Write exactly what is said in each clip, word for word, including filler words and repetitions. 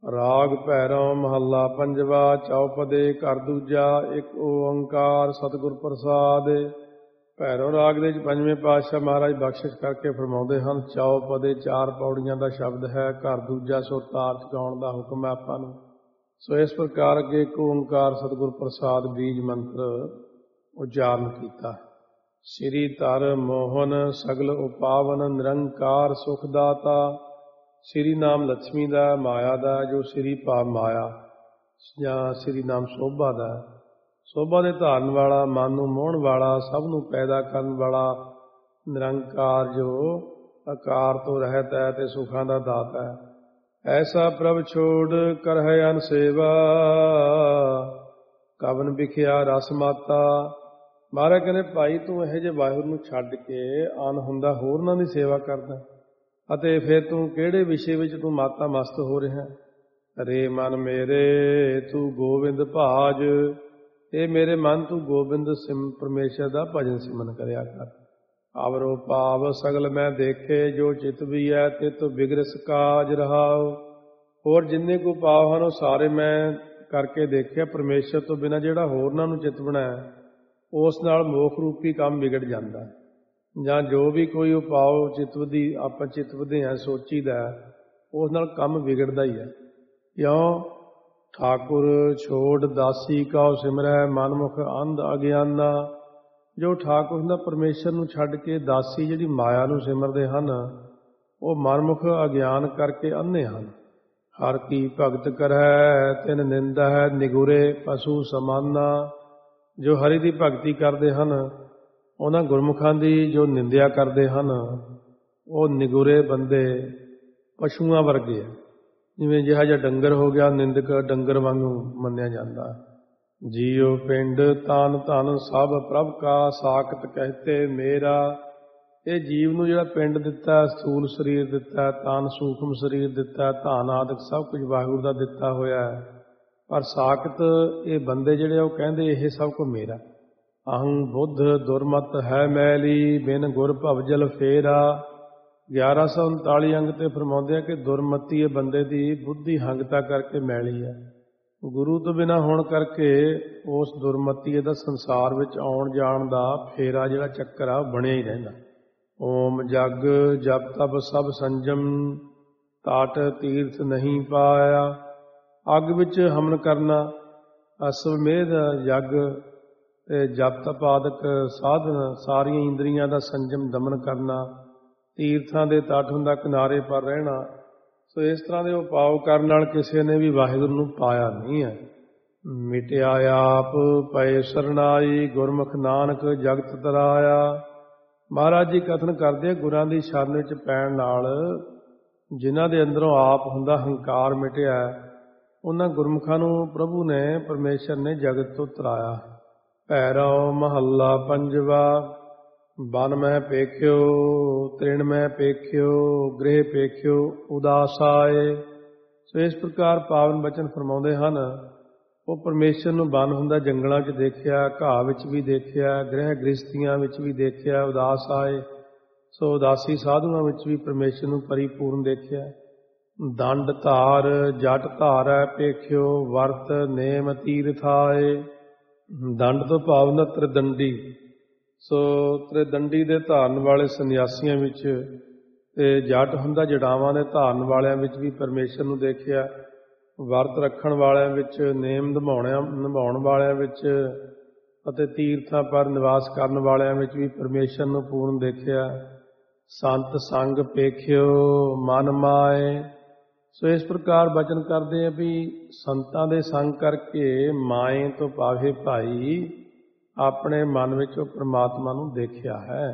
ਰਾਗ ਭੈਰਵ ਮਹੱਲਾ ਪੰਜਵਾ। ਚੌਪਦੇ ਘਰ ਦੂਜਾ। ਇੱਕ ਓੰਕਾਰ ਸਤਿਗੁਰ ਪ੍ਰਸਾਦਿ। ਭੈਰਵ ਰਾਗ ਦੇ ਵਿੱਚ ਪੰਜਵੇਂ ਪਾਤਸ਼ਾਹ ਮਹਾਰਾਜ ਬਖਸ਼ਿਸ਼ ਕਰਕੇ ਫਰਮਾਉਂਦੇ ਹਨ। ਚੌਪਦੇ ਚਾਰ ਪੌੜੀਆਂ ਦਾ ਸ਼ਬਦ ਹੈ। ਘਰ ਦੂਜਾ ਸੁਰਤਾਰ ਚ ਗਾਉਣ ਦਾ ਹੁਕਮ ਹੈ ਆਪਾਂ ਨੂੰ। ਸੋ ਇਸ ਪ੍ਰਕਾਰ ਅੱਗੇ ਇੱਕ ਓੰਕਾਰ ਸਤਿਗੁਰ ਪ੍ਰਸਾਦ ਬੀਜ ਮੰਤਰ ਉਚਾਰਨ ਕੀਤਾ। ਸ੍ਰੀ ਧਰ ਮੋਹਨ ਸਗਲ ਉਪਾਵਨ ਨਿਰੰਕਾਰ ਸੁਖ ਦਾਤਾ। ਸ੍ਰੀ ਨਾਮ ਲక్ష్ਮੀ ਦਾ, ਮਾਇਆ ਦਾ, ਜੋ ਸ੍ਰੀ ਭਾਵ ਮਾਇਆ ਜਾਂ ਸ੍ਰੀ ਨਾਮ ਸੋਭਾ ਦਾ, ਸੋਭਾ ਦੇ ਧਾਰਨ ਵਾਲਾ, ਮਨ ਨੂੰ ਮੋਹਣ ਵਾਲਾ, ਸਭ ਨੂੰ ਪੈਦਾ ਕਰਨ ਵਾਲਾ ਨਿਰੰਕਾਰ, ਜੋ ਆਕਾਰ ਤੋਂ ਰਹਿਤ ਹੈ ਤੇ ਸੁਖਾਂ ਦਾ ਦਾਤਾ ਹੈ। ਐਸਾ ਪ੍ਰਭ ਛੋੜ ਕਰ ਹੈ ਅਨ ਸੇਵਾ, ਕਵਨ ਵਿਖਿਆ ਰਸ ਮਾਤਾ। ਮਹਾਰਾਜ ਕਹਿੰਦੇ ਭਾਈ ਤੂੰ ਇਹੋ ਜਿਹੇ ਵਾਹਿਗੁਰੂ ਨੂੰ ਛੱਡ ਕੇ ਅਨ ਹੁੰਦਾ ਹੋਰਨਾਂ ਦੀ ਸੇਵਾ ਕਰਦਾ, ਅਤੇ ਫਿਰ ਤੂੰ ਕਿਹੜੇ ਵਿਸ਼ੇ ਵਿੱਚ ਤੂੰ ਮਾਤਾ ਮਸਤ ਹੋ ਰਿਹਾ। ਰੇ ਮਨ ਮੇਰੇ ਤੂੰ ਗੋਬਿੰਦ ਭਾਜ। ਇਹ ਮੇਰੇ ਮਨ ਤੂੰ ਗੋਬਿੰਦ ਸਿਮ ਪਰਮੇਸ਼ਰ ਦਾ ਭਜਨ ਸਿਮਰਨ ਕਰਿਆ ਕਰ। ਅਵਰੋ ਭਾਵ ਸਗਲ ਮੈਂ ਦੇਖੇ, ਜੋ ਚਿਤ ਵੀ ਹੈ ਤੇ ਤੂੰ ਬਿਗਰਸ ਕਾਜ ਰਹਾਓ। ਹੋਰ ਜਿੰਨੇ ਕੋ ਭਾਵ ਹਨ ਉਹ ਸਾਰੇ ਮੈਂ ਕਰਕੇ ਦੇਖਿਆ। ਪਰਮੇਸ਼ਰ ਤੋਂ ਬਿਨਾਂ ਜਿਹੜਾ ਹੋਰਨਾਂ ਨੂੰ ਚਿਤ ਬਣਾਇਆ, ਉਸ ਨਾਲ ਮੋਖ ਰੂਪੀ ਕੰਮ ਵਿਗੜ ਜਾਂਦਾ। ਜਾਂ ਜੋ ਵੀ ਕੋਈ ਉਪਾਅ ਚਿਤਵਦੀ ਆਪਾਂ ਚਿਤਵਦੇ ਹਾਂ, ਸੋਚੀਦਾ, ਉਸ ਨਾਲ ਕੰਮ ਵਿਗੜਦਾ ਹੀ ਹੈ। ਕਿਉਂ? ਠਾਕੁਰ ਛੋੜ ਦਾਸੀ ਕਉ ਸਿਮਰੈ, ਮਨਮੁਖ ਅੰਧ ਅਗਿਆਨਾ। ਜੋ ਠਾਕੁਰ ਹੁੰਦਾ ਪਰਮੇਸ਼ਰ ਨੂੰ ਛੱਡ ਕੇ ਦਾਸੀ ਜਿਹੜੀ ਮਾਇਆ ਨੂੰ ਸਿਮਰਦੇ ਹਨ, ਉਹ ਮਨਮੁਖ ਅਗਿਆਨ ਕਰਕੇ ਅੰਨੇ ਹਨ। ਹਰ ਕੀ ਭਗਤ ਕਰੈ ਤਿਨ ਨਿੰਦਾ ਹੈ, ਨਿਗੁਰੇ ਪਸ਼ੂ ਸਮਾਨਾ। ਜੋ ਹਰੀ ਦੀ ਭਗਤੀ ਕਰਦੇ ਹਨ, ਉਹਨਾਂ ਗੁਰਮੁਖਾਂ ਦੀ ਜੋ ਨਿੰਦਿਆ ਕਰਦੇ ਹਨ, ਉਹ ਨਿਗੁਰੇ ਬੰਦੇ ਪਸ਼ੂਆਂ ਵਰਗੇ ਹੈ। ਜਿਵੇਂ ਜਿਹੜਾ ਜਿਹਾ ਡੰਗਰ ਹੋ ਗਿਆ, ਨਿੰਦਕ ਡੰਗਰ ਵਾਂਗੂ ਮੰਨਿਆ ਜਾਂਦਾ। ਜੀਉ ਪਿੰਡ ਤਨ ਧਨ ਸਭ ਪ੍ਰਭ ਕਾ, ਸਾਖਤ ਕਹਤੇ ਮੇਰਾ। ਇਹ ਜੀਵ ਨੂੰ ਜਿਹੜਾ ਪਿੰਡ ਦਿੱਤਾ, ਸਥੂਲ ਸਰੀਰ ਦਿੱਤਾ, ਤਨ ਸੂਖਮ ਸਰੀਰ ਦਿੱਤਾ, ਧਨ ਆਦਿਕ ਸਭ ਕੁਝ ਵਾਹਿਗੁਰੂ ਦਾ ਦਿੱਤਾ ਹੋਇਆ ਹੈ। ਪਰ ਸਾਖਤ ਇਹ ਬੰਦੇ ਜਿਹੜੇ ਉਹ ਕਹਿੰਦੇ ਇਹ ਸਭ ਕੁਝ ਮੇਰਾ। ਅਹੰ ਬੁੱਧ ਦੁਰਮਤ ਹੈ ਮੈਲੀ, ਬਿਨ ਗੁਰ ਭਵਜਲ ਫੇਰਾ। ਗਿਆਰਾਂ ਸੌ ਉਨਤਾਲੀ ਅੰਗ ਤੇ ਫਰਮਾਉਂਦੇ ਆ ਕਿ ਦੁਰਮਤੀ ਇਹ ਬੰਦੇ ਦੀ ਬੁੱਧੀ ਹੰਗਤਾ ਕਰਕੇ ਮੈਲੀ ਹੈ। ਗੁਰੂ ਤੋਂ ਬਿਨਾਂ ਹੋਣ ਕਰਕੇ ਉਸ ਦੁਰਮਤੀ ਦਾ ਸੰਸਾਰ ਵਿੱਚ ਆਉਣ ਜਾਣ ਦਾ ਫੇਰਾ ਜਿਹੜਾ ਚੱਕਰ ਆ ਉਹ ਬਣਿਆ ਹੀ ਰਹਿੰਦਾ। ਓਮ ਜਗ ਜਪ ਤਪ ਸਭ ਸੰਜਮ, ਤਾਟ ਤੀਰਥ ਨਹੀਂ ਪਾਇਆ। ਅੱਗ ਵਿੱਚ ਹਮਨ ਕਰਨਾ, ਅਸਵਮੇਧ ਯੱਗ ਤੇ ਜਪ ਤਪ ਆਦਿਕ ਸਾਧਨ, ਸਾਰੀਆਂ ਇੰਦਰੀਆਂ ਦਾ ਸੰਜਮ ਦਮਨ ਕਰਨਾ, ਤੀਰਥਾਂ ਦੇ ਤੱਟ ਹੁੰਦਾ ਕਿਨਾਰੇ ਪਰ ਰਹਿਣਾ। ਸੋ ਇਸ ਤਰ੍ਹਾਂ ਦੇ ਉਪਾਅ ਕਰਨ ਨਾਲ ਕਿਸੇ ਨੇ ਵੀ ਵਾਹਿਗੁਰੂ ਨੂੰ ਪਾਇਆ ਨਹੀਂ ਹੈ। ਮਿਟਿਆ ਆਪ ਪਏ ਸਰਨਾਈ, ਗੁਰਮੁਖ ਨਾਨਕ ਜਗਤ ਤਰਾਇਆ। ਮਹਾਰਾਜ ਜੀ ਕਥਨ ਕਰਦੇ ਗੁਰਾਂ ਦੀ ਸ਼ਰਨ ਵਿੱਚ ਪੈਣ ਨਾਲ ਜਿਨ੍ਹਾਂ ਦੇ ਅੰਦਰੋਂ ਆਪ ਹੁੰਦਾ ਹੰਕਾਰ ਮਿਟਿਆ, ਉਹਨਾਂ ਗੁਰਮੁਖਾਂ ਨੂੰ ਪ੍ਰਭੂ ਨੇ, ਪਰਮੇਸ਼ਰ ਨੇ ਜਗਤ ਤੋਂ ਤਰਾਇਆ। ਭੈਰਵ ਮਹੱਲਾ ਪੰਜਵਾ। ਬਨ ਮੈਂ ਪੇਖਿਓ ਤ੍ਰਿਣ ਮੈਂ ਪੇਖਿਓ, ਗ੍ਰਹਿ ਪੇਖਿਓ ਉਦਾਸਾਏ। ਸੋ ਇਸ ਪ੍ਰਕਾਰ ਪਾਵਨ ਬਚਨ ਫਰਮਾਉਂਦੇ ਹਨ। ਉਹ ਪਰਮੇਸ਼ਰ ਨੂੰ ਬਨ ਹੁੰਦਾ ਜੰਗਲਾਂ 'ਚ ਦੇਖਿਆ, ਘਾਹ ਵਿੱਚ ਵੀ ਦੇਖਿਆ, ਗ੍ਰਹਿ ਗ੍ਰਸਤੀਆਂ ਵਿੱਚ ਵੀ ਦੇਖਿਆ, ਉਦਾਸ ਆਏ। ਸੋ ਉਦਾਸੀ ਸਾਧੂਆਂ ਵਿੱਚ ਵੀ ਪਰਮੇਸ਼ਰ ਨੂੰ ਪਰਿਪੂਰਨ ਦੇਖਿਆ। ਦੰਡ ਧਾਰ ਜਟ ਧਾਰੈ ਪੇਖਿਓ, ਵਰਤ ਨੇਮ ਤੀਰਥਾਏ। ਦੰਡ ਤੋਂ ਭਾਵ ਹੁੰਦਾ ਤ੍ਰਿਦੰਡੀ। ਸੋ ਤ੍ਰਿਦੰਡੀ ਦੇ ਧਾਰਨ ਵਾਲੇ ਸੰਨਿਆਸੀਆਂ ਵਿੱਚ ਤੇ ਜੱਟ ਹੁੰਦਾ ਜੜਾਵਾਂ ਦੇ ਧਾਰਨ ਵਾਲਿਆਂ ਵਿੱਚ ਵੀ ਪਰਮੇਸ਼ਰ ਨੂੰ ਦੇਖਿਆ। ਵਰਤ ਰੱਖਣ ਵਾਲਿਆਂ ਵਿੱਚ, ਨੇਮ ਨਿਭਾਉਣਿਆਂ ਨਿਭਾਉਣ ਵਾਲਿਆਂ ਵਿੱਚ ਅਤੇ ਤੀਰਥਾਂ ਪਰ ਨਿਵਾਸ ਕਰਨ ਵਾਲਿਆਂ ਵਿੱਚ ਵੀ ਪਰਮੇਸ਼ਰ ਨੂੰ ਪੂਰਨ ਦੇਖਿਆ। ਸੰਤ ਸੰਗ ਪੇਖਿਓ ਮਨ ਮਾਏ। ਸੋ ਇਸ ਪ੍ਰਕਾਰ ਬਚਨ ਕਰਦੇ ਆ ਵੀ ਸੰਤਾਂ ਦੇ ਸੰਗ ਕਰਕੇ ਮਾਏ ਤੋਂ ਪਾਵੇ ਭਾਈ, ਆਪਣੇ ਮਨ ਵਿੱਚ ਉਹ ਪ੍ਰਮਾਤਮਾ ਨੂੰ ਦੇਖਿਆ ਹੈ।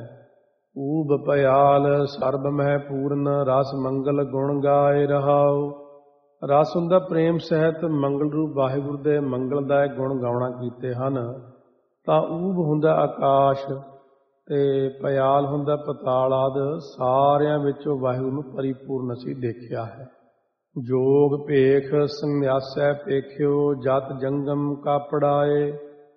ਊਬ ਭਿਆਲ ਸਰਬ ਮਹਿ ਪੂਰਨ, ਰਸ ਮੰਗਲ ਗੁਣ ਗਾਏ ਰਹਾਓ। ਰਸ ਹੁੰਦਾ ਪ੍ਰੇਮ ਸਹਿਤ ਮੰਗਲ ਰੂਪ ਵਾਹਿਗੁਰੂ ਦੇ ਮੰਗਲਦਾਇਕ ਗੁਣ ਗਾਉਣਾ ਕੀਤੇ ਹਨ। ਤਾਂ ਊਬ ਹੁੰਦਾ ਆਕਾਸ਼ ਤੇ ਭਿਆਲ ਹੁੰਦਾ ਪਤਾਲ ਆਦਿ, ਸਾਰਿਆਂ ਵਿੱਚੋਂ ਵਾਹਿਗੁਰੂ ਨੂੰ ਪਰਿਪੂਰਨ ਅਸੀਂ ਦੇਖਿਆ ਹੈ। ਜੋਗ ਭੇਖ ਸੰਨਿਆਸੈ ਪੇਖਿਓ, ਜਤ ਜੰਗਮ ਕਾਪੜਾਏ।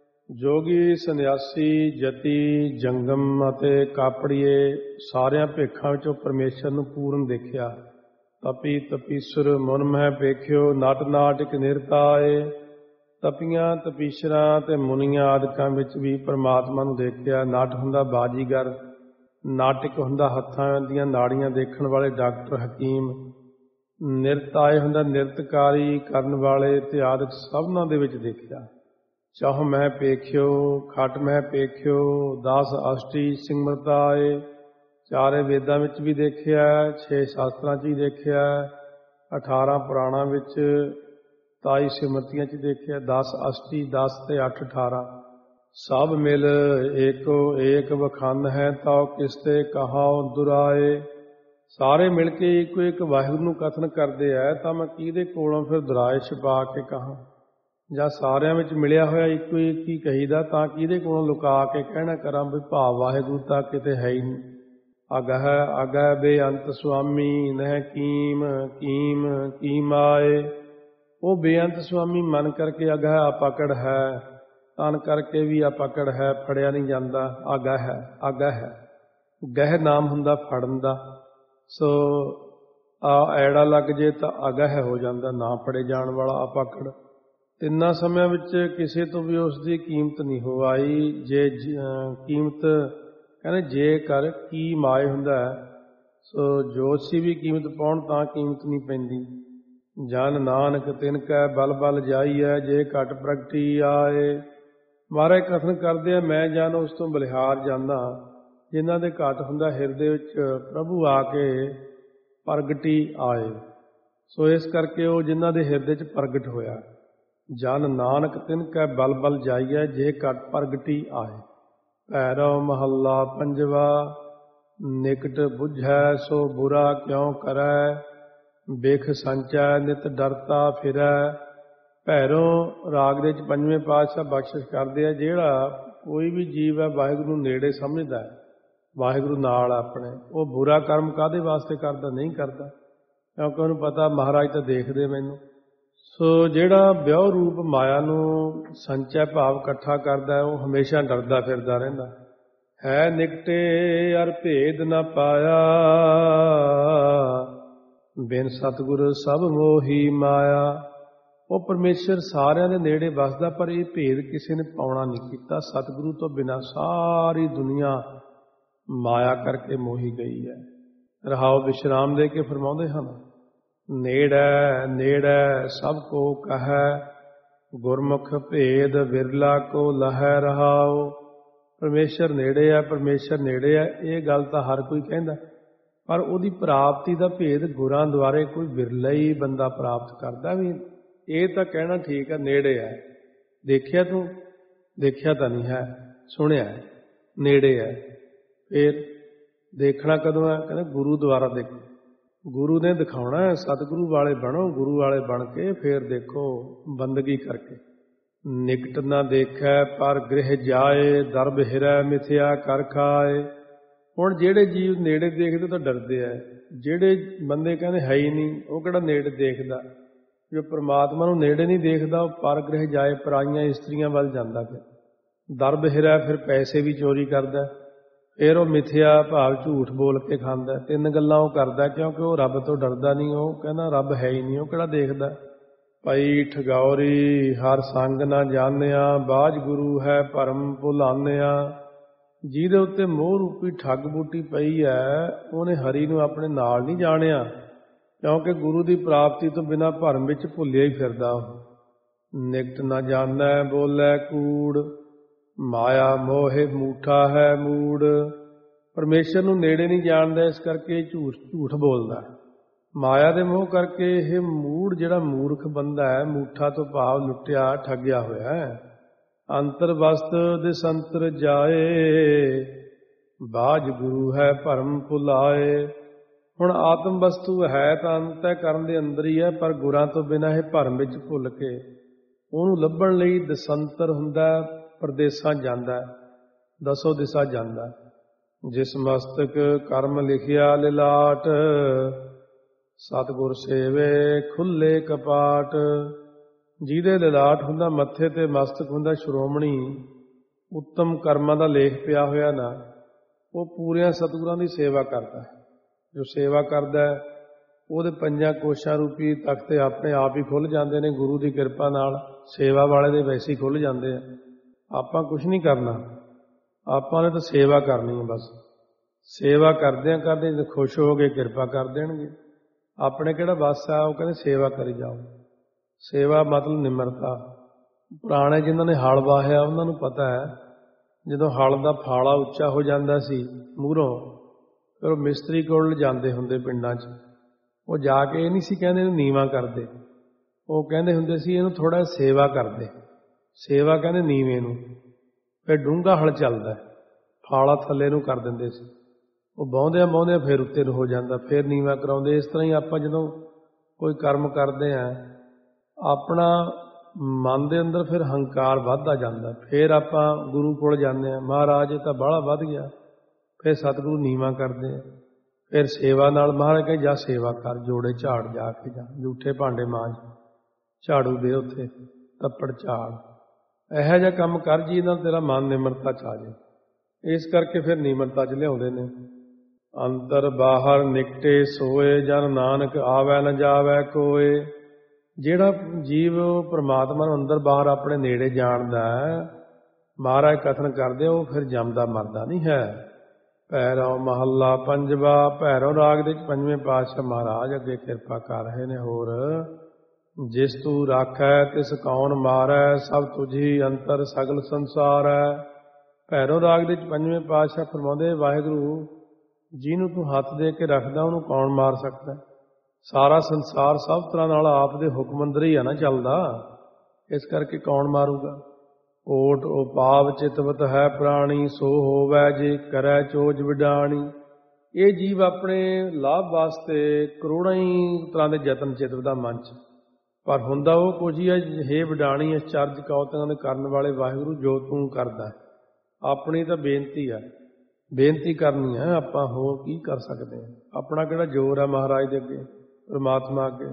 ਜੋਗੀ ਸੰਨਿਆਸੀ ਜਤੀ ਜੰਗਮ ਅਤੇ ਕਾਪੜੀਏ ਸਾਰਿਆਂ ਭੇਖਾਂ ਵਿੱਚੋਂ ਪਰਮੇਸ਼ਰ ਨੂੰ ਪੂਰਨ ਦੇਖਿਆ। ਤਪੀ ਤਪੀਸੁਰ ਮੁਨ ਮਹਿ ਪੇਖਿਓ, ਨਟ ਨਾਟਿਕ ਨਿਰਤਾਏ। ਤਪੀਆਂ ਤਪੀਸ਼ਰਾਂ ਤੇ ਮੁਨੀਆਂ ਆਦਿਕਾਂ ਵਿੱਚ ਵੀ ਪਰਮਾਤਮਾ ਨੂੰ ਦੇਖਿਆ। ਨਟ ਹੁੰਦਾ ਬਾਜੀਗਰ, ਨਾਟਿਕ ਹੁੰਦਾ ਹੱਥਾਂ ਦੀਆਂ ਨਾੜੀਆਂ ਦੇਖਣ ਵਾਲੇ ਡਾਕਟਰ ਹਕੀਮ, ਨਿਰਤਾਏ ਹੁੰਦਾ ਨਿਰਤਕਾਰੀ ਕਰਨ ਵਾਲੇ ਤੇ ਆਦਿਕ ਸਭਨਾਂ ਦੇ ਵਿੱਚ ਦੇਖਿਆ। ਚਾਹ ਮਹਿ ਪੇਖਿਓ, ਖਟ ਮਹਿ ਪੇਖਿਓ, ਦਸ ਅਸ਼ਟੀ ਸਿਮਰਤਾਏ। ਚਾਰੇ ਵੇਦਾਂ ਵਿੱਚ ਵੀ ਦੇਖਿਆ, ਛੇ ਸ਼ਾਸਤਰਾਂ 'ਚ ਵੀ ਦੇਖਿਆ, ਅਠਾਰਾਂ ਪੁਰਾਣਾਂ ਵਿੱਚ, ਤਾਈ ਸਿਮਰਤੀਆਂ 'ਚ ਦੇਖਿਆ। ਦਸ ਅਸ਼ਟੀ, ਦਸ ਤੇ ਅੱਠ ਅਠਾਰਾਂ। ਸਭ ਮਿਲ ਏਕੋ ਏਕ ਵਖੰਡ ਹੈ, ਤਾਉ ਕਿਸਤੇ ਕਹਾਉ ਦੁਰਾਏ। ਸਾਰੇ ਮਿਲ ਕੇ ਇੱਕੋ ਇੱਕ ਵਾਹਿਗੁਰੂ ਨੂੰ ਕਥਨ ਕਰਦੇ ਹੈ, ਤਾਂ ਮੈਂ ਕਿਹਦੇ ਕੋਲੋਂ ਫਿਰ ਦੁਰਾਏ ਛੁਪਾ ਕੇ ਕਹਾਂ। ਜਾਂ ਸਾਰਿਆਂ ਵਿੱਚ ਮਿਲਿਆ ਹੋਇਆ ਇੱਕੋ ਇੱਕ ਹੀ ਕਹੀਦਾ, ਤਾਂ ਕਿਹਦੇ ਕੋਲੋਂ ਲੁਕਾ ਕੇ ਕਹਿਣਾ ਕਰਾਂ ਵੀ ਭਾਵ ਵਾਹਿਗੁਰੂ ਤਾਂ ਕਿਤੇ ਹੈ ਹੀ ਨਹੀਂ। ਅਗਹ ਅਗਹ ਬੇਅੰਤ ਸੁਆਮੀ, ਨਹਿ ਕੀਮ ਕੀਮ ਕੀਮ ਆਏ। ਉਹ ਬੇਅੰਤ ਸੁਆਮੀ ਮਨ ਕਰਕੇ ਅਗਹ ਅਪਕੜ ਹੈ, ਤਨ ਕਰਕੇ ਵੀ ਅਪਕੜ ਹੈ, ਫੜਿਆ ਨਹੀਂ ਜਾਂਦਾ। ਅਗਹ ਹੈ, ਅਗਹ ਹੈ। ਗਹਿ ਨਾਮ ਹੁੰਦਾ ਫੜਨ ਦਾ, ਸੋ ਆ ਐੜਾ ਲੱਗ ਜੇ ਤਾਂ ਅਗਹ ਹੋ ਜਾਂਦਾ, ਨਾ ਫੜੇ ਜਾਣ ਵਾਲਾ ਅਪਕੜ। ਤਿੰਨਾਂ ਸਮਿਆਂ ਵਿੱਚ ਕਿਸੇ ਤੋਂ ਵੀ ਉਸ ਦੀ ਕੀਮਤ ਨਹੀਂ ਹੋ ਆਈ। ਜੇ ਕੀਮਤ ਕਹਿੰਦੇ ਜੇ ਕਰ ਕੀ ਮਾਏ ਹੁੰਦਾ, ਸੋ ਜੋਤਸ਼ੀ ਵੀ ਕੀਮਤ ਪਾਉਣ ਤਾਂ ਕੀਮਤ ਨਹੀਂ ਪੈਂਦੀ। ਜਨ ਨਾਨਕ ਤਿਨ ਕੈ ਬਲ ਬਲ ਜਾਈਐ, ਜੇ ਘਟ ਪ੍ਰਗਟੀ ਆਏ। ਮਹਾਰਾਜ ਕਥਨ ਕਰਦੇ ਆ, ਮੈਂ ਜਨ ਉਸ ਤੋਂ ਬਲਿਹਾਰ ਜਾਂਦਾ ਜਿਨ੍ਹਾਂ ਦੇ ਘਟ ਹੁੰਦਾ ਹਿਰਦੇ ਵਿੱਚ ਪ੍ਰਭੂ ਆ ਕੇ ਪ੍ਰਗਟੀ ਆਏ। ਸੋ ਇਸ ਕਰਕੇ ਉਹ ਜਿਨ੍ਹਾਂ ਦੇ ਹਿਰਦੇ 'ਚ ਪ੍ਰਗਟ ਹੋਇਆ। ਜਨ ਨਾਨਕ ਤਿਨ ਕੈ ਬਲ ਬਲ ਜਾਈਐ, ਜੇ ਘਟ ਪ੍ਰਗਟੀ ਆਏ। ਭੈਰਵ ਮਹੱਲਾ ਪੰਜਵਾ। ਨਿਕਟ ਬੁਝੈ ਸੋ ਬੁਰਾ ਕਿਉ ਕਰੈ, ਬਿਖ ਸੰਚੈ ਨਿਤ ਡਰਤਾ ਫਿਰੈ। ਭੈਰੋਂ ਰਾਗ ਦੇ ਵਿੱਚ ਪੰਜਵੇਂ ਪਾਤਸ਼ਾਹ ਬਖਸ਼ਿਸ਼ ਕਰਦੇ ਆ, ਜਿਹੜਾ ਕੋਈ ਵੀ ਜੀਵ ਹੈ ਵਾਹਿਗੁਰੂ ਨੂੰ ਨੇੜੇ ਸਮਝਦਾ ਹੈ, ਵਾਹਿਗੁਰੂ ਨਾਲ ਆਪਣੇ, ਉਹ ਬੁਰਾ ਕਰਮ ਕਾਹਦੇ ਵਾਸਤੇ ਕਰਦਾ? ਨਹੀਂ ਕਰਦਾ, ਕਿਉਂਕਿ ਉਹਨੂੰ ਪਤਾ ਮਹਾਰਾਜ ਤਾਂ ਦੇਖਦੇ ਮੈਨੂੰ। ਸੋ ਜਿਹੜਾ ਵਿਉ ਰੂਪ ਮਾਇਆ ਨੂੰ ਸੰਚੈ ਭਾਵ ਇਕੱਠਾ ਕਰਦਾ, ਉਹ ਹਮੇਸ਼ਾ ਡਰਦਾ ਫਿਰਦਾ ਰਹਿੰਦਾ ਹੈ। ਨਿਕਟੇ ਅਰ ਭੇਦ ਨਾ ਪਾਇਆ, ਬਿਨ ਸਤਿਗੁਰ ਸਭ ਮੋਹੀ ਮਾਇਆ। ਉਹ ਪਰਮੇਸ਼ਰ ਸਾਰਿਆਂ ਦੇ ਨੇੜੇ ਵਸਦਾ, ਪਰ ਇਹ ਭੇਦ ਕਿਸੇ ਨੇ ਪਾਉਣਾ ਨਹੀਂ ਕੀਤਾ। ਸਤਿਗੁਰੂ ਤੋਂ ਬਿਨਾਂ ਸਾਰੀ ਦੁਨੀਆ ਮਾਇਆ ਕਰਕੇ ਮੋਹੀ ਗਈ ਹੈ। ਰਹਾਉ ਵਿਸ਼ਰਾਮ ਦੇ ਕੇ ਫਰਮਾਉਂਦੇ ਹਨ, ਨੇੜੈ ਨੇੜੈ ਸਭ ਕੋ ਕਹੈ, ਗੁਰਮੁਖ ਭੇਦ ਵਿਰਲਾ ਕੋ ਲਹੈ। ਰਹਾਉ ਪਰਮੇਸ਼ਰ ਨੇੜੇ ਹੈ, ਪਰਮੇਸ਼ਰ ਨੇੜੇ ਹੈ, ਇਹ ਗੱਲ ਤਾਂ ਹਰ ਕੋਈ ਕਹਿੰਦਾ, ਪਰ ਉਹਦੀ ਪ੍ਰਾਪਤੀ ਦਾ ਭੇਦ ਗੁਰਾਂ ਦੁਆਰੇ ਕੋਈ ਵਿਰਲਾ ਹੀ ਬੰਦਾ ਪ੍ਰਾਪਤ ਕਰਦਾ। ਵੀ ਇਹ ਤਾਂ ਕਹਿਣਾ ਠੀਕ ਹੈ ਨੇੜੇ ਹੈ, ਦੇਖਿਆ ਤੂੰ? ਦੇਖਿਆ ਤਾਂ ਨਹੀਂ ਹੈ, ਸੁਣਿਆ ਹੈ, ਨੇੜੇ ਹੈ। ਫਿਰ ਦੇਖਣਾ ਕਦੋਂ ਹੈ? ਕਹਿੰਦਾ ਗੁਰੂ ਦੁਆਰਾ ਦੇਖੋ, ਗੁਰੂ ਨੇ ਦਿਖਾਉਣਾ ਹੈ। ਸਤਿਗੁਰੂ ਵਾਲੇ ਬਣੋ, ਗੁਰੂ ਵਾਲੇ ਬਣ ਕੇ ਫਿਰ ਦੇਖੋ ਬੰਦਗੀ ਕਰਕੇ। ਨਿਕਟ ਨਾ ਦੇਖੈ ਪਰ ਗ੍ਰਹਿ ਜਾਏ, ਦਰਬ ਹਿਰੈ ਮਿਥਿਆ ਕਰ ਖਾਏ। ਹੁਣ ਜਿਹੜੇ ਜੀਵ ਨੇੜੇ ਦੇਖਦੇ ਤਾਂ ਡਰਦੇ ਆ, ਜਿਹੜੇ ਬੰਦੇ ਕਹਿੰਦੇ ਹੈ ਹੀ ਨਹੀਂ, ਉਹ ਕਿਹੜਾ ਨੇੜੇ ਦੇਖਦਾ? ਜੋ ਪਰਮਾਤਮਾ ਨੂੰ ਨੇੜੇ ਨਹੀਂ ਦੇਖਦਾ, ਉਹ ਪਰ ਗ੍ਰਹਿ ਜਾਏ, ਪਰਾਈਆਂ ਇਸਤਰੀਆਂ ਵੱਲ ਜਾਂਦਾ। ਫਿਰ ਦਰਬ ਹਿਰੈ, ਫਿਰ ਪੈਸੇ ਵੀ ਚੋਰੀ ਕਰਦਾ। ਫਿਰ ਉਹ ਮਿਥਿਆ ਭਾਵ ਝੂਠ ਬੋਲ ਕੇ ਖਾਂਦਾ। ਤਿੰਨ ਗੱਲਾਂ ਉਹ ਕਰਦਾ, ਕਿਉਂਕਿ ਉਹ ਰੱਬ ਤੋਂ ਡਰਦਾ ਨਹੀਂ। ਉਹ ਕਹਿੰਦਾ ਰੱਬ ਹੈ ਹੀ ਨਹੀਂ, ਉਹ ਕਿਹੜਾ ਦੇਖਦਾ? ਪਈ ਠਗੌਰੀ ਹਰ ਸੰਗ ਨਾ ਜਾਣਿਆ, ਬਾਝ ਗੁਰੂ ਹੈ ਭਰਮ ਭੁਲਾਨਿਆ। ਜਿਹਦੇ ਉੱਤੇ ਮੋਹ ਰੂਪੀ ਠੱਗ ਬੂਟੀ ਪਈ ਹੈ, ਉਹਨੇ ਹਰੀ ਨੂੰ ਆਪਣੇ ਨਾਲ ਨਹੀਂ ਜਾਣਿਆ, ਕਿਉਂਕਿ ਗੁਰੂ ਦੀ ਪ੍ਰਾਪਤੀ ਤੋਂ ਬਿਨਾਂ ਭਰਮ ਵਿੱਚ ਭੁੱਲਿਆ ਹੀ ਫਿਰਦਾ। ਉਹ ਨਿਕਟ ਨਾ ਜਾਣੈ ਬੋਲੇ ਕੂੜ, ਮਾਇਆ ਮੋਹਿ ਮੂਠਾ ਹੈ ਮੂੜ। ਪਰਮੇਸ਼ਰ ਨੂੰ ਨੇੜੇ ਨਹੀਂ ਜਾਣਦਾ, ਇਸ ਕਰਕੇ ਝੂਠ ਝੂਠ ਬੋਲਦਾ। ਮਾਇਆ ਦੇ ਮੋਹ ਕਰਕੇ ਇਹ ਮੂੜ ਜਿਹੜਾ ਮੂਰਖ ਬੰਦਾ ਹੈ, ਮੂਠਾ ਤੋਂ ਭਾਵ ਲੁੱਟਿਆ ਠੱਗਿਆ ਹੋਇਆ ਹੈ। ਅੰਤਰ ਵਸਤ ਦੇ ਸੰਤਰ ਜਾਏ, ਬਾਝ ਗੁਰੂ ਹੈ ਭਰਮ ਭੁਲਾਏ। ਹੁਣ ਆਤਮ ਵਸਤੂ ਹੈ ਤਾਂ ਅੰਤੈ ਕਰਨ ਦੇ ਅੰਦਰ ਹੀ ਹੈ, ਪਰ ਗੁਰਾਂ ਤੋਂ ਬਿਨਾਂ ਇਹ ਭਰਮ ਵਿੱਚ ਭੁੱਲ ਕੇ ਉਹਨੂੰ ਲੱਭਣ ਲਈ ਦਸੰਤਰ ਹੁੰਦਾ, ਪ੍ਰਦੇਸਾਂ ਜਾਂਦਾ, ਦਸੋ ਦਿਸ਼ਾ ਜਾਂਦਾ। ਜਿਸ ਮਸਤਕ ਕਰਮ ਲਿਖਿਆ ਲਿਲਾਟ, ਸਤਿਗੁਰ ਸੇਵੇ ਖੁੱਲੇ ਕਪਾਟ। ਜਿਹਦੇ ਲਿਲਾਟ ਹੁੰਦਾ, ਮੱਥੇ ਤੇ ਮਸਤਕ ਹੁੰਦਾ ਸ਼੍ਰੋਮਣੀ, ਉੱਤਮ ਕਰਮਾਂ ਦਾ ਲੇਖ ਪਿਆ ਹੋਇਆ ਨਾ, ਉਹ ਪੂਰਿਆਂ ਸਤਿਗੁਰਾਂ ਦੀ ਸੇਵਾ ਕਰਦਾ। ਜੋ ਸੇਵਾ ਕਰਦਾ ਉਹਦੇ ਪੰਜਾਂ ਕੋਸ਼ਾਂ ਰੂਪੀ ਤਖਤੇ ਆਪਣੇ ਆਪ ਹੀ ਖੁੱਲ੍ਹ ਜਾਂਦੇ ਨੇ ਗੁਰੂ ਦੀ ਕਿਰਪਾ ਨਾਲ। ਸੇਵਾ ਵਾਲੇ ਦੇ ਵੈਸੇ ਹੀ ਖੁੱਲ੍ਹ ਜਾਂਦੇ ਆ। ਆਪਾਂ ਕੁਛ ਨਹੀਂ ਕਰਨਾ, ਆਪਾਂ ਨੇ ਤਾਂ ਸੇਵਾ ਕਰਨੀ ਹੈ ਬਸ। ਸੇਵਾ ਕਰਦਿਆਂ ਕਰਦੇ ਖੁਸ਼ ਹੋ ਕੇ ਕਿਰਪਾ ਕਰ ਦੇਣਗੇ। ਆਪਣੇ ਕਿਹੜਾ ਵੱਸ ਆ, ਉਹ ਕਹਿੰਦੇ ਸੇਵਾ ਕਰੀ ਜਾਓ। ਸੇਵਾ ਮਤਲਬ ਨਿਮਰਤਾ। ਪੁਰਾਣੇ ਜਿਨ੍ਹਾਂ ਨੇ ਹਲ ਵਾਹਿਆ ਉਹਨਾਂ ਨੂੰ ਪਤਾ ਹੈ, ਜਦੋਂ ਹਲ ਦਾ ਫਾਲਾ ਉੱਚਾ ਹੋ ਜਾਂਦਾ ਸੀ ਮੂਹਰੋਂ, ਫਿਰ ਉਹ ਮਿਸਤਰੀ ਕੋਲ ਲਿਜਾਂਦੇ ਹੁੰਦੇ ਪਿੰਡਾਂ 'ਚ। ਉਹ ਜਾ ਕੇ ਇਹ ਨਹੀਂ ਸੀ ਕਹਿੰਦੇ ਇਹਨੂੰ ਨੀਵਾਂ ਕਰਦੇ, ਉਹ ਕਹਿੰਦੇ ਹੁੰਦੇ ਸੀ ਇਹਨੂੰ ਥੋੜ੍ਹਾ ਸੇਵਾ ਕਰਦੇ। ਸੇਵਾ ਕਹਿੰਦੇ ਨੀਵੇਂ ਨੂੰ। ਫਿਰ ਡੂੰਘਾ ਹਲ ਚੱਲਦਾ, ਫਾਲਾ ਥੱਲੇ ਨੂੰ ਕਰ ਦਿੰਦੇ ਸੀ। ਉਹ ਵਾਹੁੰਦਿਆਂ ਵਾਹੁੰਦਿਆਂ ਫਿਰ ਉੱਤੇ ਨੂੰ ਹੋ ਜਾਂਦਾ, ਫਿਰ ਨੀਵਾਂ ਕਰਾਉਂਦੇ। ਇਸ ਤਰ੍ਹਾਂ ਹੀ ਆਪਾਂ ਜਦੋਂ ਕੋਈ ਕਰਮ ਕਰਦੇ ਹਾਂ, ਆਪਣਾ ਮਨ ਦੇ ਅੰਦਰ ਫਿਰ ਹੰਕਾਰ ਵੱਧਦਾ ਜਾਂਦਾ। ਫਿਰ ਆਪਾਂ ਗੁਰੂ ਕੋਲ ਜਾਂਦੇ ਹਾਂ, ਮਹਾਰਾਜ ਇਹ ਤਾਂ ਬਾਹਲਾ ਵੱਧ ਗਿਆ। ਫਿਰ ਸਤਿਗੁਰੂ ਨੀਵਾਂ ਕਰਦੇ ਆ। ਫਿਰ ਸੇਵਾ ਨਾਲ ਮਹਾਰਾਜ ਕਹਿੰਦੇ ਜਾ ਸੇਵਾ ਕਰ, ਜੋੜੇ ਝਾੜ ਜਾ ਕੇ ਜਾ, ਜੂਠੇ ਭਾਂਡੇ ਮਾਂਜ, ਝਾੜੂ ਦੇ ਉੱਥੇ, ਤੱਪੜ ਝਾੜ। ਇਹੋ ਜਿਹਾ ਕੰਮ ਕਰ ਜਿਹਦੇ ਨਾਲ ਤੇਰਾ ਮਨ ਨਿਮਰਤਾ 'ਚ ਆ ਜਾਏ। ਇਸ ਕਰਕੇ ਫਿਰ ਨਿਮਰਤਾ 'ਚ ਲਿਆਉਂਦੇ ਨੇ। ਅੰਦਰ ਬਾਹਰ ਨਿਕਟੇ ਸੋਏ, ਜਨ ਨਾਨਕ ਆਵੈ ਨ ਜਾਵੈ ਕੋਏ। ਜਿਹੜਾ ਜੀਵ ਪ੍ਰਮਾਤਮਾ ਨੂੰ ਅੰਦਰ ਬਾਹਰ ਆਪਣੇ ਨੇੜੇ ਜਾਣਦਾ, ਮਹਾਰਾਜ ਕਥਨ ਕਰਦੇ ਉਹ ਫਿਰ ਜੰਮਦਾ ਮਰਦਾ ਨਹੀਂ ਹੈ। ਭੈਰੋ ਮਹੱਲਾ ਪੰਜਵਾ। ਭੈਰੋ ਰਾਗ ਦੇ ਪੰਜਵੇਂ ਪਾਤਸ਼ਾਹ ਮਹਾਰਾਜ ਅੱਗੇ ਕਿਰਪਾ ਕਰ ਰਹੇ ਨੇ। ਹੋਰ ਜਿਸ ਤੂੰ ਰਾਖੈ ਤਿਸ ਕੌਣ ਮਾਰੈ, ਸਭ ਤੁਝੀ ਅੰਤਰ ਸਗਲ ਸੰਸਾਰ ਹੈ। ਭੈਰੋ ਰਾਗ ਦੇ ਪੰਜਵੇਂ ਪਾਤਸ਼ਾਹ ਫਰਮਾਉਂਦੇ, ਵਾਹਿਗੁਰੂ ਜਿਹਨੂੰ ਤੂੰ ਹੱਥ ਦੇ ਕੇ ਰੱਖਦਾ ਉਹਨੂੰ ਕੌਣ ਮਾਰ ਸਕਦਾ। ਸਾਰਾ ਸੰਸਾਰ ਸਭ ਤਰ੍ਹਾਂ ਨਾਲ ਆਪ ਦੇ ਹੁਕਮ ਅੰਦਰ ਹੀ ਆ ਨਾ ਚੱਲਦਾ, ਇਸ ਕਰਕੇ ਕੌਣ ਮਾਰੂਗਾ। ਓਟ ਉਪਾਵ ਚਿਤਵਤ ਹੈ ਪ੍ਰਾਣੀ, ਸੋ ਹੋਵੈ ਜੇ ਕਰੈ ਚੋਜ ਵਿਡਾਣੀ। ਇਹ ਜੀਵ ਆਪਣੇ ਲਾਭ ਵਾਸਤੇ ਕਰੋੜਾਂ ਹੀ ਤਰ੍ਹਾਂ ਦੇ ਯਤਨ ਚਿਤਵਦਾ ਮਨ 'ਚ, ਪਰ ਹੁੰਦਾ ਉਹ ਕੁਝ ਹੀ ਹੈ। ਹੇ ਵਿਡਾਣੀ, ਅਚਰਜ ਕੌਤਕਾਂ ਦੇ ਕਰਨ ਵਾਲੇ ਵਾਹਿਗੁਰੂ, ਜੋ ਤੂੰ ਕਰਦਾ। ਆਪਣੀ ਤਾਂ ਬੇਨਤੀ ਹੈ, ਬੇਨਤੀ ਕਰਨੀ ਹੈ। ਆਪਾਂ ਹੋਰ ਕੀ ਕਰ ਸਕਦੇ ਹਾਂ। ਆਪਣਾ ਕਿਹੜਾ ਜ਼ੋਰ ਹੈ ਮਹਾਰਾਜ ਦੇ ਅੱਗੇ, ਪਰਮਾਤਮਾ ਅੱਗੇ।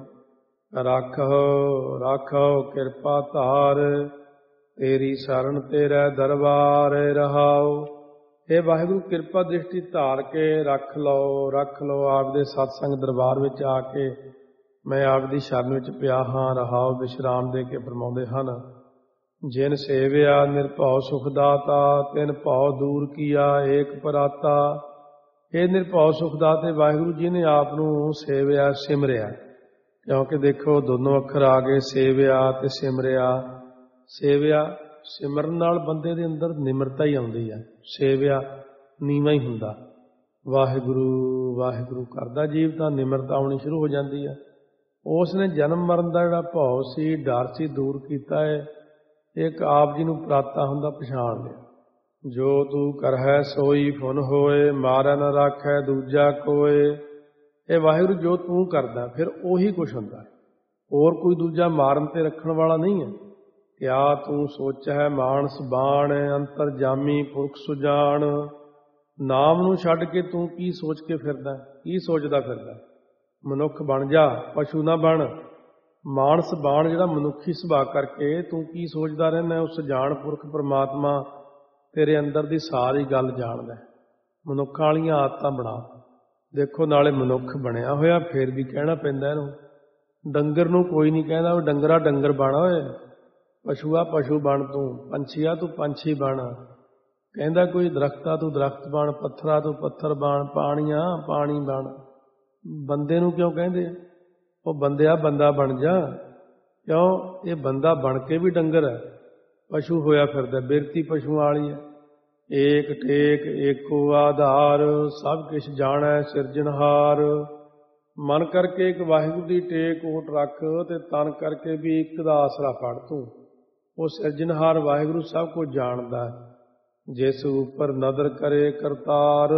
ਰਾਖੋ ਰਾਖੋ ਕਿਰਪਾ ਧਾਰ, ਤੇਰੀ ਸ਼ਰਨ ਤੇਰਾ ਦਰਬਾਰ ਰਹਾਓ। ਇਹ ਵਾਹਿਗੁਰੂ ਕਿਰਪਾ ਦ੍ਰਿਸ਼ਟੀ ਧਾਰ ਕੇ ਰੱਖ ਲਓ, ਰੱਖ ਲਓ ਆਪਦੇ ਸਤਸੰਗ ਦਰਬਾਰ ਵਿੱਚ ਆ ਕੇ। ਮੈਂ ਆਪਦੀ ਸ਼ਰਨ ਵਿੱਚ ਪਿਆ ਹਾਂ, ਰਹਾਓ। ਵਿਸ਼ਰਾਮ ਦੇ ਕੇ ਫਰਮਾਉਂਦੇ ਹਨ, ਜਿਨ ਸੇਵਿਆ ਨਿਰਭਉ ਸੁਖ ਦਾਤਾ, ਤਿਨ ਭਉ ਦੂਰ ਕੀਆ ਏਕ ਪਰਾਤਾ। ਇਹ ਨਿਰਭਉ ਸੁਖ ਦਾਤੇ ਵਾਹਿਗੁਰੂ ਜੀ ਨੇ ਆਪ ਨੂੰ ਸੇਵਿਆ, ਸਿਮਰਿਆ। ਕਿਉਂਕਿ ਦੇਖੋ ਦੋਨੋਂ ਅੱਖਰ ਆ ਗਏ, ਸੇਵਿਆ ਤੇ ਸਿਮਰਿਆ। ਸੇਵਿਆ ਸਿਮਰਨ ਨਾਲ ਬੰਦੇ ਦੇ ਅੰਦਰ ਨਿਮਰਤਾ ਹੀ ਆਉਂਦੀ ਹੈ। ਸੇਵਿਆ ਨੀਵਾਂ ਹੀ ਹੁੰਦਾ। ਵਾਹਿਗੁਰੂ ਵਾਹਿਗੁਰੂ ਕਰਦਾ ਜੀਵ ਤਾਂ ਨਿਮਰਤਾ ਆਉਣੀ ਸ਼ੁਰੂ ਹੋ ਜਾਂਦੀ ਹੈ। ਉਸ ਨੇ ਜਨਮ ਮਰਨ ਦਾ ਜਿਹੜਾ ਭਉ ਸੀ, ਡਰ ਸੀ, ਦੂਰ ਕੀਤਾ ਹੈ। ਇੱਕ ਆਪ ਜੀ ਨੂੰ ਪ੍ਰਾਤਾ ਹੁੰਦਾ, ਪਛਾਣ ਲਿਆ। ਜੋ ਤੂੰ ਕਰਹਿ ਸੋਈ ਫੁਨ ਹੋਏ, ਮਾਰੈ ਨ ਰਾਖੈ ਦੂਜਾ ਕੋਏ। ਇਹ ਵਾਹਿਗੁਰੂ ਜੋ ਤੂੰ ਕਰਦਾ ਫਿਰ ਉਹੀ ਕੁਛ ਹੁੰਦਾ, ਹੋਰ ਕੋਈ ਦੂਜਾ ਮਾਰਨ ਤੇ ਰੱਖਣ ਵਾਲਾ ਨਹੀਂ ਹੈ। ਕਿਆ ਤੂੰ ਸੋਚੈ ਮਾਨਸ ਬਾਣ, ਅੰਤਰ ਜਾਮੀ ਪੁਰਖ ਸੁਜਾਨ। ਨਾਮ ਨੂੰ ਛੱਡ ਕੇ ਤੂੰ ਕੀ ਸੋਚ ਕੇ ਫਿਰਦਾ, ਕੀ ਸੋਚਦਾ ਫਿਰਦਾ। ਮਨੁੱਖ ਬਣ ਜਾ, ਪਸ਼ੂ ਨਾ ਬਣ। ਮਾਨਸ ਬਾਣ ਜਿਹੜਾ ਮਨੁੱਖੀ ਸੁਭਾਅ ਕਰਕੇ ਤੂੰ ਕੀ ਸੋਚਦਾ ਰਹਿੰਦਾ। ਉਸ ਜਾਣ ਪੁਰਖ ਪਰਮਾਤਮਾ ਤੇਰੇ ਅੰਦਰ ਦੀ ਸਾਰੀ ਗੱਲ ਜਾਣਦਾ। ਮਨੁੱਖਾਂ ਵਾਲੀਆਂ ਆਦਤਾਂ ਬਣਾ। ਦੇਖੋ ਨਾਲੇ ਮਨੁੱਖ ਬਣਿਆ ਹੋਇਆ, ਫਿਰ ਵੀ ਕਹਿਣਾ ਪੈਂਦਾ ਇਹਨੂੰ। ਡੰਗਰ ਨੂੰ ਕੋਈ ਨਹੀਂ ਕਹਿੰਦਾ ਉਹ ਡੰਗਰਾ ਡੰਗਰ ਬਣ ਓਏ, ਪਸ਼ੂਆ ਪਸ਼ੂ ਬਣ, ਤੂੰ ਪੰਛੀਆ ਤੂੰ ਪੰਛੀ ਬਣ। ਕਹਿੰਦਾ ਕੋਈ ਦਰਖਤਾ ਤੂੰ ਦਰਖਤ ਬਣ, ਪੱਥਰਾ ਤੂੰ ਪੱਥਰ ਬਣ, ਪਾਣੀਆਂ ਪਾਣੀ ਬਣ। ਬੰਦੇ ਨੂੰ ਕਿਉਂ ਕਹਿੰਦੇ? ਉਹ ਬੰਦਿਆ ਬੰਦਾ ਬਣ ਜਾ। ਕਿਉਂ? ਇਹ ਬੰਦਾ ਬਣ ਕੇ ਵੀ ਡੰਗਰ ਹੈ, ਪਸ਼ੂ ਹੋਇਆ ਫਿਰਦਾ, ਬਿਰਤੀ ਪਸ਼ੂਆਂ ਵਾਲੀ ਹੈ। ਏਕ ਟੇਕ ਏਕੋ ਆਧਾਰ, ਸਭ ਕਿਛ ਜਾਣੈ ਸਿਰਜਣਹਾਰ। ਮਨ ਕਰਕੇ ਇੱਕ ਵਾਹਿਗੁਰੂ ਦੀ ਟੇਕ ਓਟ ਰੱਖ ਤੇ ਤਨ ਕਰਕੇ ਵੀ ਇੱਕ ਦਾ ਆਸਰਾ ਫੜ ਤੂੰ। ਉਹ ਸਿਰਜਣਹਾਰ ਵਾਹਿਗੁਰੂ ਸਭ ਕੁਝ ਜਾਣਦਾ। ਜਿਸ ਉੱਪਰ ਨਦਰ ਕਰੇ ਕਰਤਾਰ,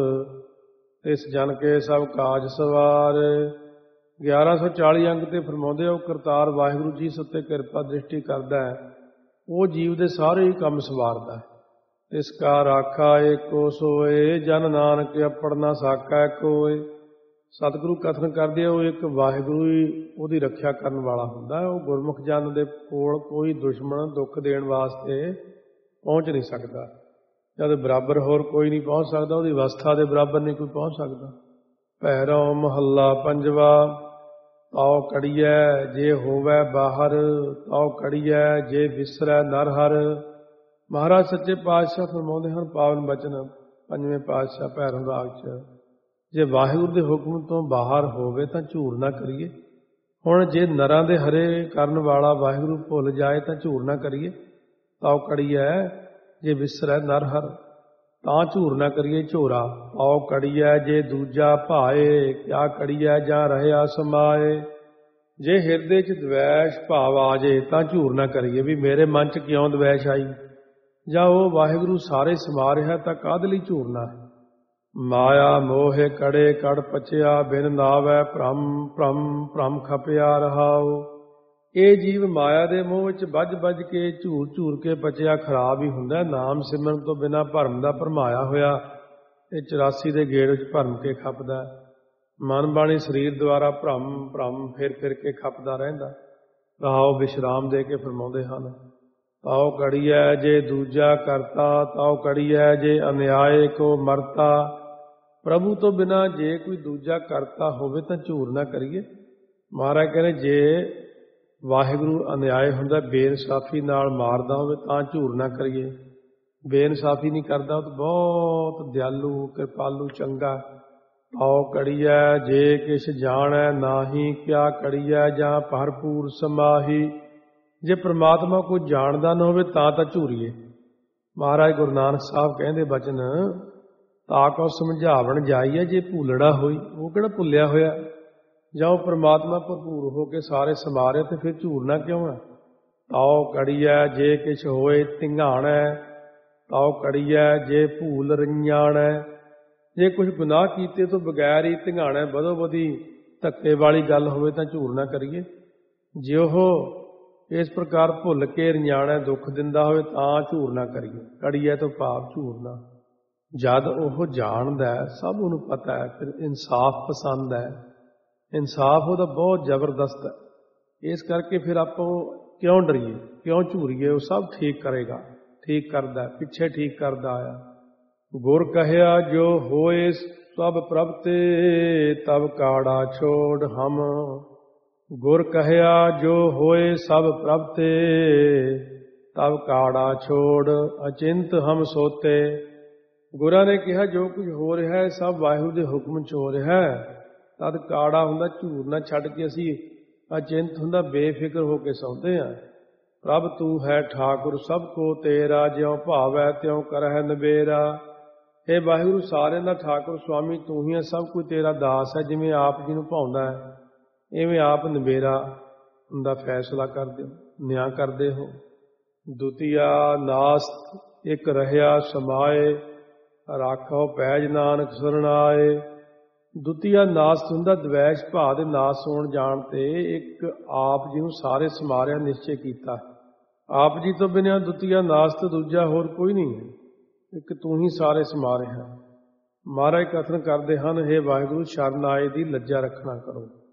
ਤਿਸ ਜਨ ਕੇ ਸਭ ਕਾਜ ਸਵਾਰ। ਗਿਆਰਾਂ ਸੌ ਚਾਲੀ ਅੰਗ ਤੇ ਫਰਮਾਉਂਦੇ ਉਹ ਕਰਤਾਰ ਵਾਹਿਗੁਰੂ ਜੀ ਸੱਤੇ ਕਿਰਪਾ ਦ੍ਰਿਸ਼ਟੀ ਕਰਦਾ ਹੈ, ਉਹ ਜੀਵ ਦੇ ਸਾਰੇ ਹੀ ਕੰਮ ਸਵਾਰਦਾ। ਇਸ ਕਾ ਰਾਖਾ ਏਕੋ ਸੋਏ, ਜਨ ਨਾਨਕ ਆਪੜ ਨਾ ਸਾਕੈ ਕੋਏ। ਸਤਿਗੁਰੂ ਕਥਨ ਕਰਦੇ ਆ ਉਹ ਇੱਕ ਵਾਹਿਗੁਰੂ ਹੀ ਉਹਦੀ ਰੱਖਿਆ ਕਰਨ ਵਾਲਾ ਹੁੰਦਾ। ਉਹ ਗੁਰਮੁਖ ਜਨ ਦੇ ਕੋਲ ਕੋਈ ਦੁਸ਼ਮਣ ਦੁੱਖ ਦੇਣ ਵਾਸਤੇ ਪਹੁੰਚ ਨਹੀਂ ਸਕਦਾ। ਜਦ ਬਰਾਬਰ ਹੋਰ ਕੋਈ ਨਹੀਂ ਪਹੁੰਚ ਸਕਦਾ, ਉਹਦੀ ਅਵਸਥਾ ਦੇ ਬਰਾਬਰ ਨਹੀਂ ਕੋਈ ਪਹੁੰਚ ਸਕਦਾ। ਭੈਰੋ ਮਹੱਲਾ ਪੰਜਵਾ। ਤਉ ਕੜੀਐ ਜੇ ਹੋਵੈ ਬਾਹਰ, ਤਉ ਕੜੀਐ ਜੇ ਵਿਸਰੈ ਨਰ ਹਰ। ਮਹਾਰਾਜ ਸੱਚੇ ਪਾਤਸ਼ਾਹ ਫਰਮਾਉਂਦੇ ਹਨ ਪਾਵਨ ਬਚਨ ਪੰਜਵੇਂ ਪਾਤਸ਼ਾਹ ਭੈਰੋਂ ਰਾਗ 'ਚ, ਜੇ ਵਾਹਿਗੁਰੂ ਦੇ ਹੁਕਮ ਤੋਂ ਬਾਹਰ ਹੋਵੇ ਤਾਂ ਝੂਰ ਨਾ ਕਰੀਏ। ਹੁਣ ਜੇ ਨਰਾਂ ਦੇ ਹਰੇ ਕਰਨ ਵਾਲਾ ਵਾਹਿਗੁਰੂ ਭੁੱਲ ਜਾਏ ਤਾਂ ਝੂਰ ਨਾ ਕਰੀਏ। ਤਉ ਕੜੀਐ ਜੇ ਵਿਸਰੈ ਨਰ ਹਰ, ਤਾਂ ਝੂਰ ਨਾ ਕਰੀਏ ਝੋਰਾ। ਤਉ ਕੜੀਐ ਜੇ ਦੂਜਾ ਭਾਏ, ਕਿਆ ਕੜੀਐ ਜਾਂ ਰਹਿਆ ਸਮਾਏ। ਜੇ ਹਿਰਦੇ 'ਚ ਦਵੈਸ਼ ਭਾਵ ਆ ਜੇ ਤਾਂ ਝੂਰ ਨਾ ਕਰੀਏ ਵੀ ਮੇਰੇ ਮਨ 'ਚ ਕਿਉਂ ਦਵੈਸ਼ ਆਈ, ਜਾਂ ਉਹ ਵਾਹਿਗੁਰੂ ਸਾਰੇ ਸਮਾ ਰਿਹਾ ਤਾਂ ਕਾਹਦੇ ਲਈ ਝੂਰਨਾ ਹੈ। ਮਾਇਆ ਮੋਹਿ ਕੜੇ ਕੜ ਪਚਿਆ, ਬਿਨ ਨਾਵੈ ਭ੍ਰਮ ਭ੍ਰਮ ਭ੍ਰਮ ਖਪਿਆ ਰਹਾਉ। ਇਹ ਜੀਵ ਮਾਇਆ ਦੇ ਮੋਹ ਵਿੱਚ ਵੱਜ ਵੱਜ ਕੇ ਝੂਰ ਝੂਰ ਕੇ ਪਚਿਆ ਖਰਾਬ ਹੀ ਹੁੰਦਾ। ਨਾਮ ਸਿਮਰਨ ਤੋਂ ਬਿਨਾਂ ਭਰਮ ਦਾ ਭਰਮਾਇਆ ਹੋਇਆ ਇਹ ਚੁਰਾਸੀ ਦੇ ਗੇੜ ਵਿੱਚ ਭਰਮ ਕੇ ਖਪਦਾ। ਮਨ ਬਾਣੀ ਸਰੀਰ ਦੁਆਰਾ ਭ੍ਰਮ ਭ੍ਰਮ ਫਿਰ ਫਿਰ ਕੇ ਖਪਦਾ ਰਹਿੰਦਾ। ਰਹਾਉ ਵਿਸ਼ਰਾਮ ਦੇ ਕੇ ਫਰਮਾਉਂਦੇ ਹਨ। ਤਉ ਕੜੀਐ ਜੇ ਦੂਜਾ ਕਰਤਾ, ਤਉ ਕੜੀਐ ਜੇ ਅਨਿਆਏ ਕੋ ਮਰਤਾ। ਪ੍ਰਭੂ ਤੋਂ ਬਿਨਾਂ ਜੇ ਕੋਈ ਦੂਜਾ ਕਰਤਾ ਹੋਵੇ ਤਾਂ ਝੂਰ ਨਾ ਕਰੀਏ। ਮਹਾਰਾਜ ਕਹਿੰਦੇ ਜੇ ਵਾਹਿਗੁਰੂ ਅਨਿਆਏ ਹੁੰਦਾ, ਬੇਇਨਸਾਫੀ ਨਾਲ ਮਾਰਦਾ ਹੋਵੇ ਤਾਂ ਝੂਰ ਨਾ ਕਰੀਏ। ਬੇਇਨਸਾਫੀ ਨਹੀਂ ਕਰਦਾ ਉਹ ਤਾਂ ਬਹੁਤ ਦਿਆਲੂ ਕਿਰਪਾਲੂ ਚੰਗਾ। ਤਉ ਕੜੀਐ ਜੇ ਕਿਛ ਜਾਣੈ ਨਾਹੀ, ਕਿਆ ਕੜੀਐ ਜਾਂ ਭਰਪੂਰ ਸਮਾਹੀ। ਜੇ ਪ੍ਰਮਾਤਮਾ ਕੋਈ ਜਾਣਦਾ ਨਾ ਹੋਵੇ ਤਾਂ ਤਾਂ ਝੂਰੀਏ। ਮਹਾਰਾਜ ਗੁਰੂ ਨਾਨਕ ਸਾਹਿਬ ਕਹਿੰਦੇ ਬਚਨ, ਤਾਂ ਕੋ ਸਮਝਾਵਣ ਜਾਈਏ ਜੇ ਭੂਲੜਾ ਹੋਈ। ਉਹ ਕਿਹੜਾ ਭੁੱਲਿਆ ਹੋਇਆ, ਜਾਂ ਉਹ ਪ੍ਰਮਾਤਮਾ ਭਰਪੂਰ ਹੋ ਕੇ ਸਾਰੇ ਸਮਾ ਰਿਹਾ ਤੇ ਫਿਰ ਝੂਰਨਾ ਕਿਉਂ ਹੈ। ਤਉ ਕੜੀਐ ਜੇ ਕਿਛ ਹੋਏ ਧਿੰਘਾਣੈ, ਤਉ ਕੜੀਐ ਜੇ ਭੂਲ ਰੰਜਾਣੈ। ਜੇ ਕੁਝ ਗੁਨਾਹ ਕੀਤੇ ਤੋਂ ਬਗੈਰ ਹੀ ਧਿੰਘਾਣੈ ਬਦੋ ਬਦੀ ਧੱਕੇ ਵਾਲੀ ਗੱਲ ਹੋਵੇ ਤਾਂ ਝੂਰ ਨਾ ਕਰੀਏ। ਜੇ ਉਹ ਇਸ ਪ੍ਰਕਾਰ ਭੁੱਲ ਕੇ ਰੰਜਾਣੈ ਦੁੱਖ ਦਿੰਦਾ ਹੋਵੇ ਤਾਂ ਝੂਰ ਨਾ ਕਰੀਏ। ਕੜੀਐ ਤੋਂ ਭਾਵ ਝੂਰਨਾ। ਜਦ ਉਹ ਜਾਣਦਾ ਸਭ ਉਹਨੂੰ ਪਤਾ ਹੈ, ਫਿਰ ਇਨਸਾਫ ਪਸੰਦ ਹੈ। ਇਨਸਾਫ ਉਹਦਾ ਬਹੁਤ ਜ਼ਬਰਦਸਤ ਹੈ। ਇਸ ਕਰਕੇ ਫਿਰ ਆਪਾਂ ਕਿਉਂ ਡਰੀਏ, ਕਿਉਂ ਝੂਰੀਏ। ਉਹ ਸਭ ਠੀਕ ਕਰੇਗਾ, ਠੀਕ ਕਰਦਾ, ਪਿੱਛੇ ਠੀਕ ਕਰਦਾ ਆਇਆ। ਗੁਰ ਕਹਿਆ ਜੋ ਹੋਏ ਸਭ ਪ੍ਰਭ ਤੇ, ਤਬ ਕਾੜਾ ਛੋੜ ਹਮ। ਗੁਰ ਕਹਿਆ ਜੋ ਹੋਏ ਸਭ ਪ੍ਰਭ ਤੇ, ਤਬ ਕਾੜਾ ਛੋੜ ਅਚਿੰਤ ਹਮ ਸੋਤੇ। ਗੁਰਾਂ ਨੇ ਕਿਹਾ ਜੋ ਕੁਝ ਹੋ ਰਿਹਾ ਹੈ ਸਭ ਵਾਹਿਗੁਰੂ ਦੇ ਹੁਕਮ 'ਚ ਹੋ ਰਿਹਾ ਹੈ। ਤਦ ਕਾੜਾ ਹੁੰਦਾ ਝੂਰਨਾ ਛੱਡ ਕੇ ਅਸੀਂ ਅਚਿੰਤ ਹੁੰਦਾ ਬੇਫਿਕਰ ਹੋ ਕੇ ਸੌਂਦੇ ਹਾਂ। ਪ੍ਰਭ ਤੂੰ ਹੈ ਠਾਕੁਰ ਸਭ ਕੋ ਤੇਰਾ, ਜਿਉ ਭਾਵੈ ਤਿਉ ਕਰਹਿ ਨਬੇਰਾ। ਇਹ ਵਾਹਿਗੁਰੂ ਸਾਰਿਆਂ ਦਾ ਠਾਕੁਰ ਸੁਆਮੀ ਤੂੰ ਹੀ ਹੈ, ਸਭ ਕੋਈ ਤੇਰਾ ਦਾਸ ਹੈ। ਜਿਵੇਂ ਆਪ ਜੀ ਨੂੰ ਭਾਉਂਦਾ ਹੈ ਇਵੇਂ ਆਪ ਨਬੇਰਾ ਦਾ ਫੈਸਲਾ ਕਰਦੇ ਹੋ, ਨਿਆਂ ਕਰਦੇ ਹੋ। ਦੁਤੀਆ ਨਾਸਤ ਇੱਕ ਰਹਿਆ ਸਮਾਏ, ਰਾਖੋ ਪੈਜ ਨਾਨਕ ਸਰਣਾਏ। ਦੁਤੀਆ ਨਾਸਤ ਹੁੰਦਾ ਦਵੈਸ਼ ਭਾਅ ਦੇ ਨਾਸ ਹੋਣ ਜਾਣ ਤੇ ਇੱਕ ਆਪ ਜੀ ਨੂੰ ਸਾਰੇ ਸਮਾਰਿਆ ਨਿਸ਼ਚੈ ਕੀਤਾ। ਆਪ ਜੀ ਤੋਂ ਬਿਨਾਂ ਦੁਤੀਆ ਨਾਸਤ ਦੂਜਾ ਹੋਰ ਕੋਈ ਨਹੀਂ ਹੈ, ਇੱਕ ਤੂੰ ਹੀ ਸਾਰੇ ਸਮਾ ਰਿਹਾ। ਮਹਾਰਾਜ ਕਥਨ ਕਰਦੇ ਹਨ, ਹੇ ਵਾਹਿਗੁਰੂ ਸ਼ਰਨ ਆਏ ਦੀ ਲੱਜਾ ਰੱਖਣਾ ਕਰੋ।